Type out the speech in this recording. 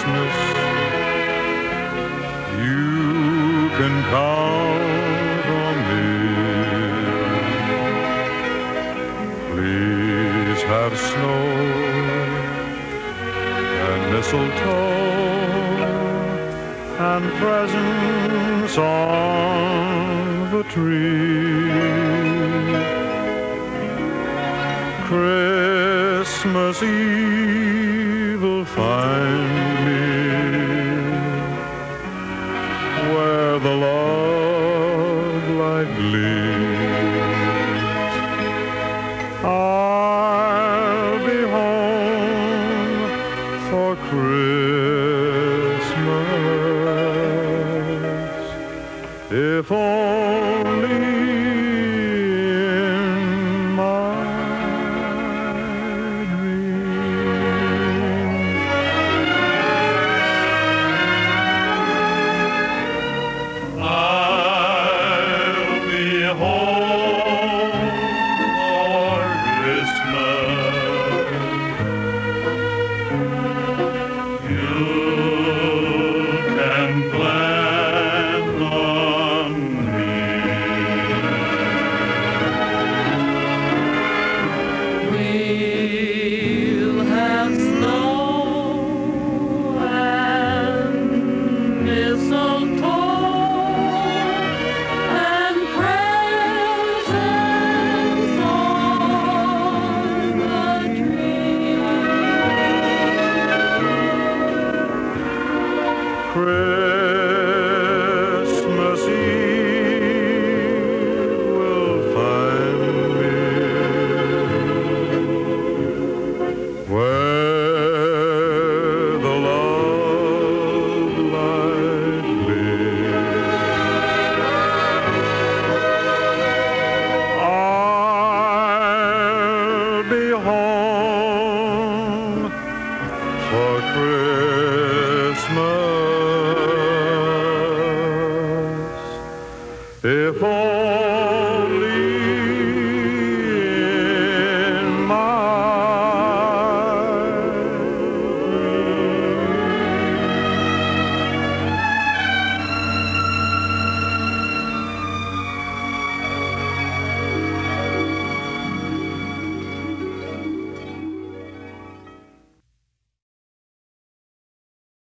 Christmas, you can count on me. Please have snow and mistletoe and presents on the tree. Christmas Eve will find me where the love light gleams. I'll be home for Christmas, if only in my dreams. I'll be home for Christmas. You can plan on me. We'll have snow and mistletoe and presents on the tree. Christmas Eve will find me where the love light gleams. I'll be home for Christmas, if